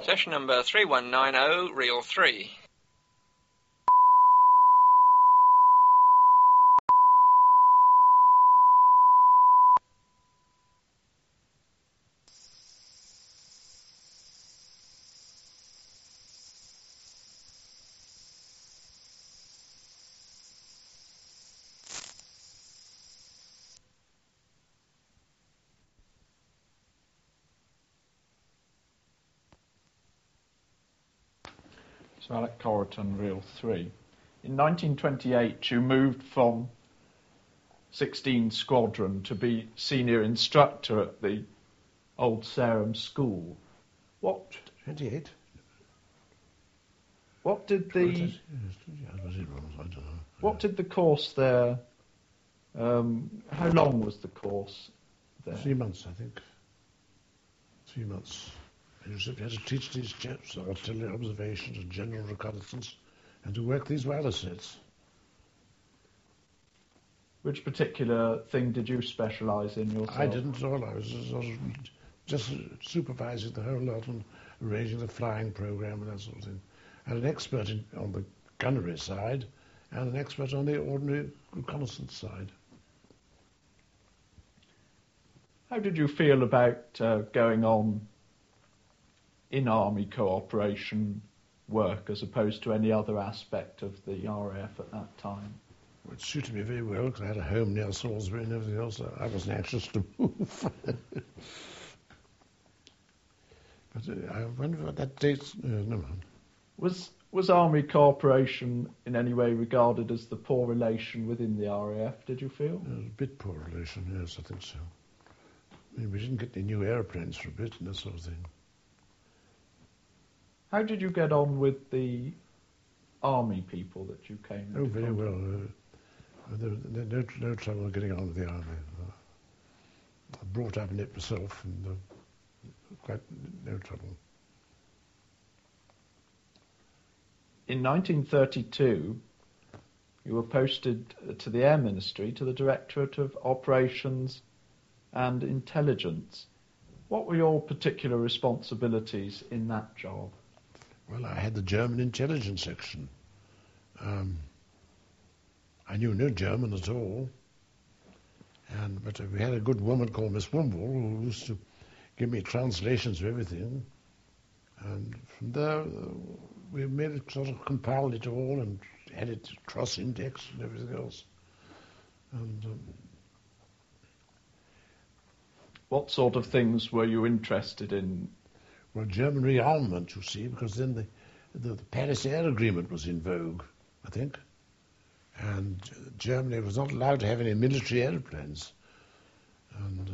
Session number 3190, reel 3. So Alec Corriton, reel 3. In 1928, you moved from 16 Squadron to be senior instructor at the Old Sarum School. What 28? What did the What did the course there? How long was the course there? 3 months, I think. 3 months. You had to teach these chaps artillery observations and general reconnaissance, and to work these wireless sets. Which particular thing did you specialise in yourself? I didn't at all. I was just supervising the whole lot and arranging the flying program and that sort of thing. I had an expert on the gunnery side and an expert on the ordinary reconnaissance side. How did you feel about going on in Army cooperation work as opposed to any other aspect of the RAF at that time? Well, it suited me very well because I had a home near Salisbury and everything else. I wasn't anxious to move. But I wonder what that date... never mind. Was Army cooperation in any way regarded as the poor relation within the RAF, did you feel? It was a bit poor relation, yes, I think so. I mean, we didn't get any new airplanes for a bit and that sort of thing. How did you get on with the Army people that you came into? Oh, very well. No trouble getting on with the Army. I brought up in it myself and quite no trouble. In 1932, you were posted to the Air Ministry, to the Directorate of Operations and Intelligence. What were your particular responsibilities in that job? Well, I had the German intelligence section. I knew no German at all, but we had a good woman called Miss Wimble who used to give me translations of everything. And from there, we made it, sort of compiled it all and had it cross-indexed and everything else. And what sort of things were you interested in? Well, German rearmament, you see, because then the Paris Air Agreement was in vogue, I think. And Germany was not allowed to have any military airplanes. And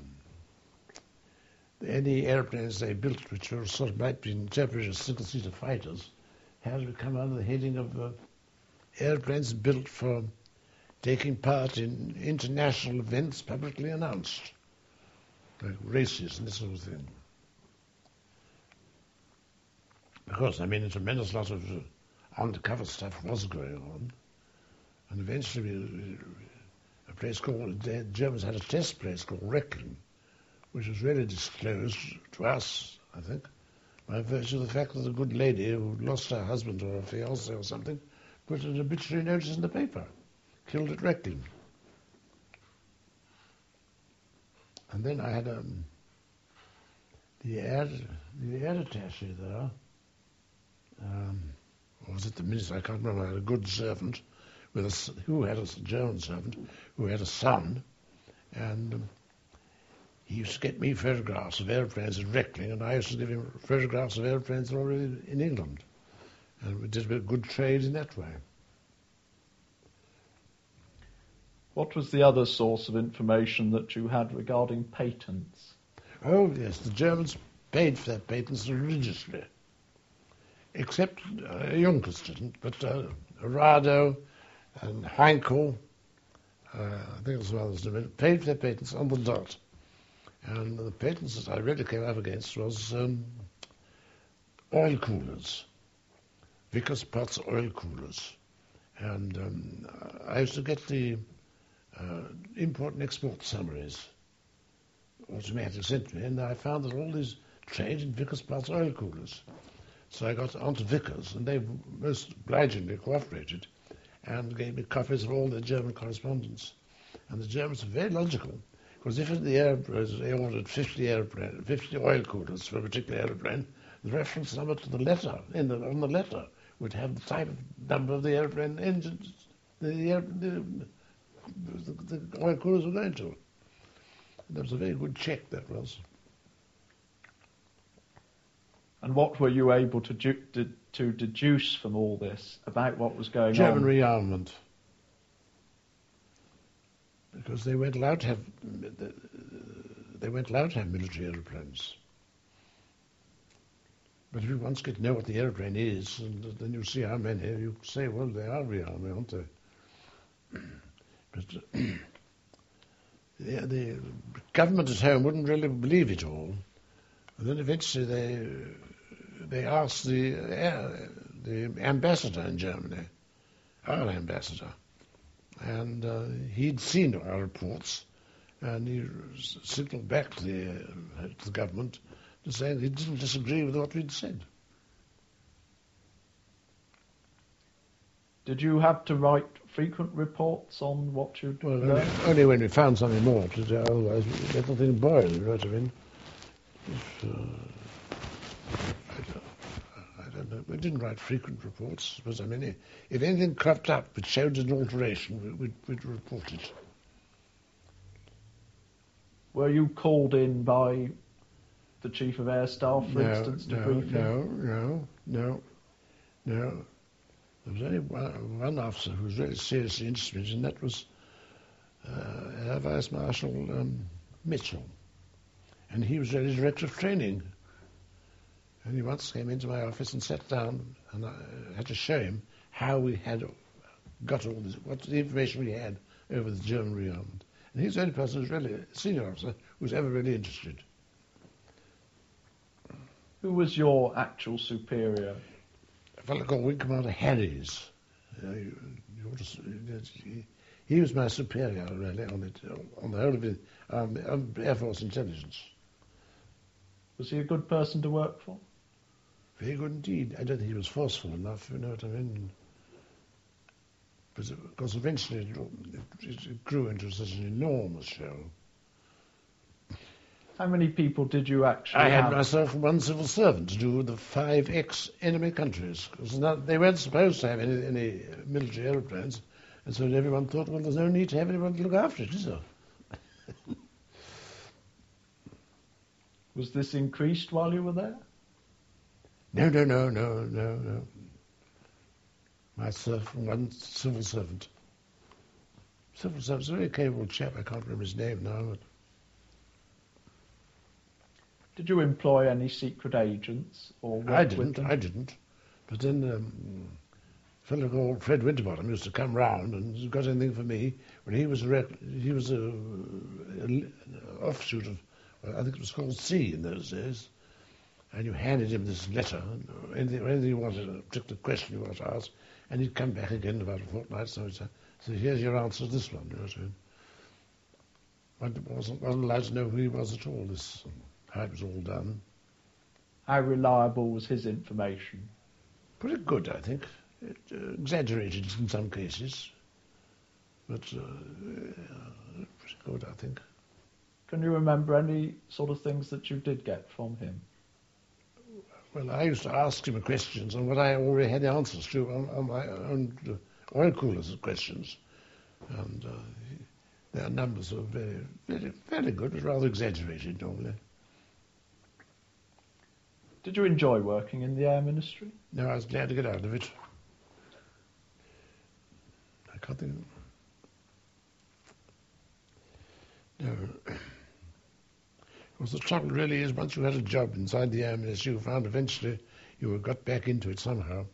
any airplanes they built, which were sort of might be interpreted as single-seater fighters, had to come under the heading of airplanes built for taking part in international events publicly announced, like races and this sort of thing. Because, I mean, a tremendous lot of undercover stuff was going on. And eventually, a place called, the Germans had a test place called Reckling, which was really disclosed to us, I think, by virtue of the fact that a good lady who lost her husband or her fiancé or something put an obituary notice in the paper, killed at Reckling. And then I had the air attaché there. Or was it the minister? I can't remember. I had a good servant who had a German servant who had a son, and he used to get me photographs of airplanes at Reckling, and I used to give him photographs of airplanes already in England, and we did a bit of good trade in that way. What was the other source of information that you had regarding patents? Oh yes, the Germans paid for their patents religiously. Except Junkers didn't, but Rado and Heinkel, I think there was some others, paid for their patents on the dot. And the patents that I really came up against was oil coolers, Vickers Potts oil coolers. And I used to get the import and export summaries automatically sent to me, and I found that all these trade in Vickers Plus oil coolers. So I got onto Vickers, and they most obligingly cooperated and gave me copies of all their German correspondence. And the Germans were very logical, because if in the airplanes they ordered 50 oil coolers for a particular airplane, the reference number to the letter on the letter would have the type of number of the airplane engines the oil coolers were going to. And that was a very good check, that was. And what were you able to deduce from all this about what was going German on? rearmament. Because they weren't allowed to have military aeroplanes. But if you once get to know what the aeroplane is, and then you see how many, you say, well, they are rearming, aren't they? But the government at home wouldn't really believe it all. And then eventually they asked the ambassador in Germany, our ambassador, and he'd seen our reports, and he signalled back to the government to say he didn't disagree with what we'd said. Did you have to write frequent reports on what you'd learned? Only when we found something more to do, otherwise we let nothing boil, you know what I mean? I don't know. We didn't write frequent reports, but I mean, if anything cropped up which showed an alteration, we'd report it. Were you called in by the Chief of Air Staff, for instance, to brief him? No. There was only one officer who was really seriously interested, and that was Air Vice Marshal Mitchell. And he was really director of training. And he once came into my office and sat down, and I had to show him how we had got all this, what the information we had over the German rearmament. And he's the only person who's really, a senior officer, who's ever really interested. Who was your actual superior? A fellow called Wing Commander Harries. He was my superior, really, on the whole of the Air Force intelligence. Was he a good person to work for? Very good indeed. I don't think he was forceful enough, you know what I mean? But of course, eventually it grew into such an enormous show. How many people did you actually I have? had myself one civil servant to do with the 5 ex-enemy countries. Because they weren't supposed to have any military aeroplanes, and so everyone thought, well, there's no need to have anyone to look after it, is there? Was this increased while you were there? No. Myself and one civil servant. Civil servant's a very capable chap. I can't remember his name now. But Did you employ any secret agents or work I with them? didn't. But then a fellow called Fred Winterbottom used to come round and he got anything for me. When he was an offshoot of, I think it was called C in those days. And you handed him this letter, anything you wanted, a particular question you wanted to ask, and he'd come back again in about a fortnight. So he'd say, so here's your answer to this one. You know what I mean? I wasn't allowed to know who he was at all, how it was all done. How reliable was his information? Pretty good, I think. Exaggerated in some cases, but pretty good, I think. Can you remember any sort of things that you did get from him? Well, I used to ask him questions on what I already had the answers to on my own oil coolers questions. And their numbers were very, very, very good, but rather exaggerated normally. Did you enjoy working in the Air Ministry? No, I was glad to get out of it. I can't think. No. Because the trouble really is, once you had a job inside the Air Ministry, you found eventually you got back into it somehow.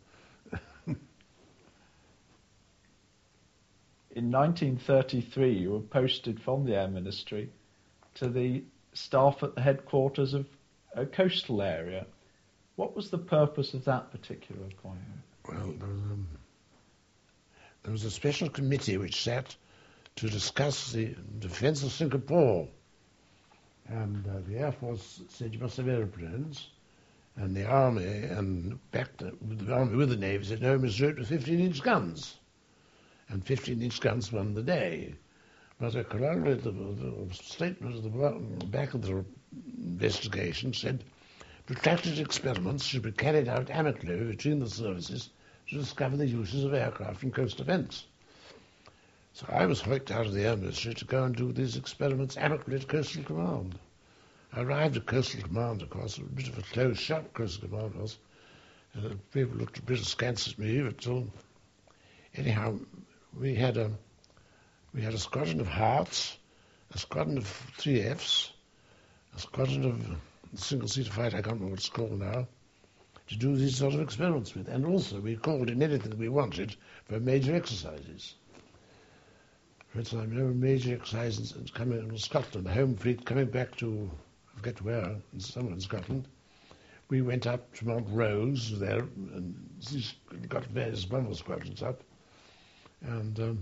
In 1933, you were posted from the Air Ministry to the staff at the headquarters of a coastal area. What was the purpose of that particular appointment? Well, there was a special committee which sat to discuss the defence of Singapore. And the Air Force said you must have aeroplanes. And the Army the Army with the Navy said, no, Mr. Root, with 15-inch guns. And 15-inch guns won the day. But a corollary, the statement at the back of the investigation said, protracted experiments should be carried out amicably between the services to discover the uses of aircraft in coast defence. So I was hoiked out of the Air Ministry to go and do these experiments amicably at Coastal Command. I arrived at Coastal Command, of course, a bit of a closed shop Coastal Command was. People looked a bit askance at me, but anyhow, we had a squadron of Hearts, a squadron of 3Fs, a squadron of single-seater fighter, I can't remember what it's called now, to do these sort of experiments with. And also we called in anything we wanted for major exercises. For instance, I remember major exercises coming in Scotland, the Home Fleet coming back to, I forget where, somewhere in Scotland. We went up to Mount Rose there and got various bomber squadrons up. And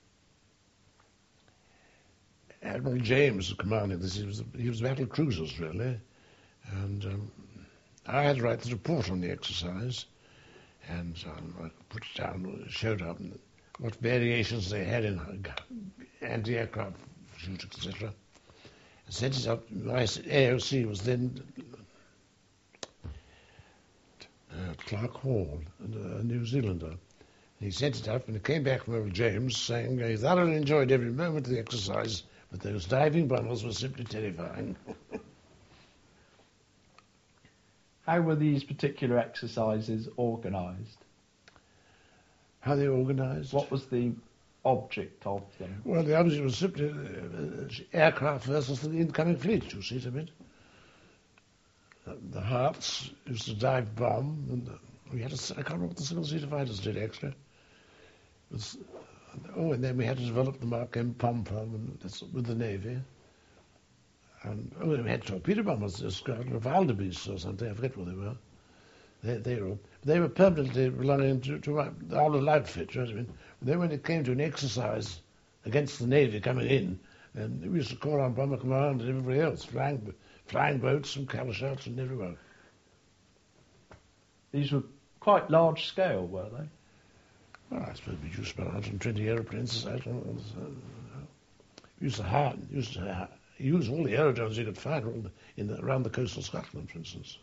Admiral James was commanding this. He was battle cruisers, really. And I had to write the report on the exercise. And I put it down, showed up what variations they had in anti-aircraft shooters, etc. I sent it up. My AOC was then Clark Hall, a New Zealander. He sent it up, and it came back from Admiral James saying he thoroughly enjoyed every moment of the exercise, but those diving bombers were simply terrifying. How were these particular exercises organised? How they organised? What was the object of them? Well, the object was simply aircraft versus the incoming fleet, you see what I mean? The Hearts used to dive bomb, and we had I can't remember what the single-seater fighters did, actually. And then we had to develop the Mark M pom-pom with the Navy. And we had torpedo bombers, a squadron of Alderbeests or something, I forget what they were. They were permanently belonging to our outfit, you know what I mean? Then when it came to an exercise against the Navy coming in, and we used to call on Bomber Command and everybody else, flying boats from Calashot and everywhere. These were quite large scale, were they? Well, I suppose we used about 120 aeroplanes. We used to use all the aerodromes you could find around the coastal Scotland, for instance.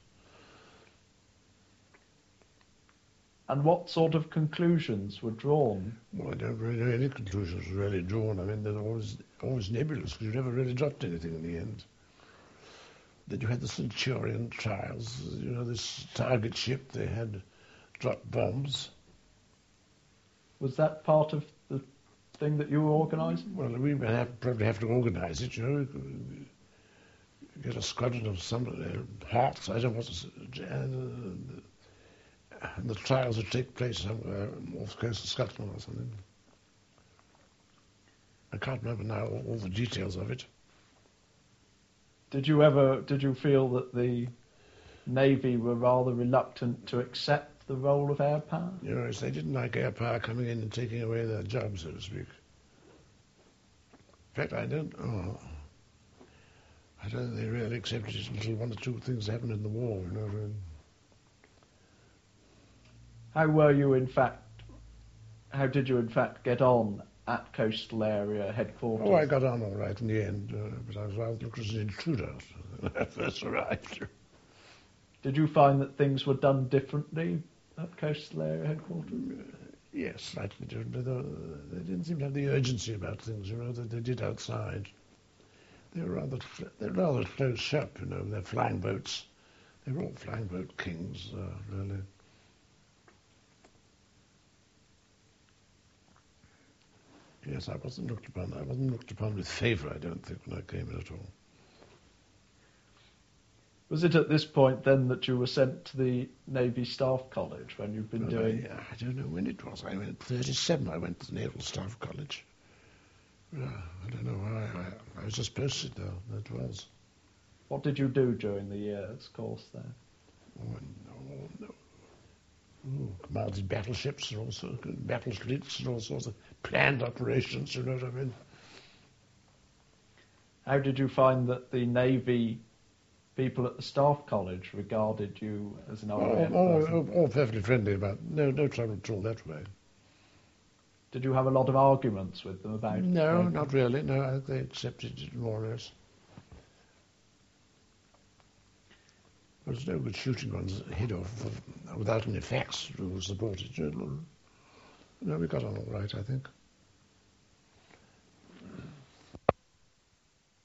And what sort of conclusions were drawn? Well, I don't really know any conclusions were really drawn. I mean, they're always nebulous because you never really dropped anything in the end. Then you had the Centurion trials, this target ship, they had dropped bombs. Was that part of the thing that you were organising? Well, we probably have to organise it, get a squadron of some Hearts, I don't know what to say, and the trials would take place somewhere off the coast of Scotland or something. I can't remember now all the details of it. Did you feel that the Navy were rather reluctant to accept the role of air power? Yes, they didn't like air power coming in and taking away their job, so to speak. In fact, I don't think they really accepted it until one or two things happened in the war, How did you in fact get on at coastal area headquarters? Oh, I got on all right in the end, but I was rather looked as an intruder when I first arrived. Did you find that things were done differently at coastal area headquarters? Yes, slightly different. They didn't seem to have the urgency about things, that they did outside. They're rather close shop, They're flying boats. They were all flying boat kings, really. Yes, I wasn't looked upon with favour, I don't think, when I came in at all. Was it at this point then that you were sent to the Navy Staff College when you've been doing... I don't know when it was. I went 37, I went to the Naval Staff College. I don't know why. I was just posted there, that was. What did you do during the year's course there? Commanded battleships and also battle fleets and all sorts of planned operations, you know what I mean? How did you find that the Navy people at the Staff College regarded you as an RAF person? All perfectly friendly about no trouble at all that way. Did you have a lot of arguments with them about it? No, not really. No, I think they accepted it more or less. There was no good shooting one's head off without any facts to support it. No, we got on all right, I think.